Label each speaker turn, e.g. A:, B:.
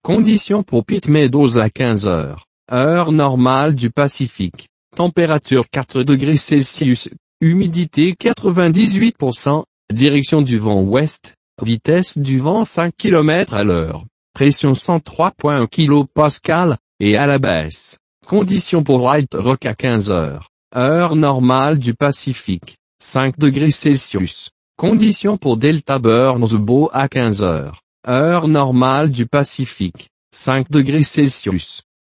A: Conditions pour Pitt Meadows à 15 heures. Heure normale du Pacifique. Température 4 degrés Celsius. Humidité 98%. Direction du vent ouest. Vitesse du vent 5 km à l'heure. Pression 103,1 kPa, et à la baisse. Conditions pour White Rock à 15 heures. Heure normale du Pacifique. 5 degrés Celsius. Conditions pour Delta Burns Bow à 15 heures. Heure normale du Pacifique. 5 degrés Celsius.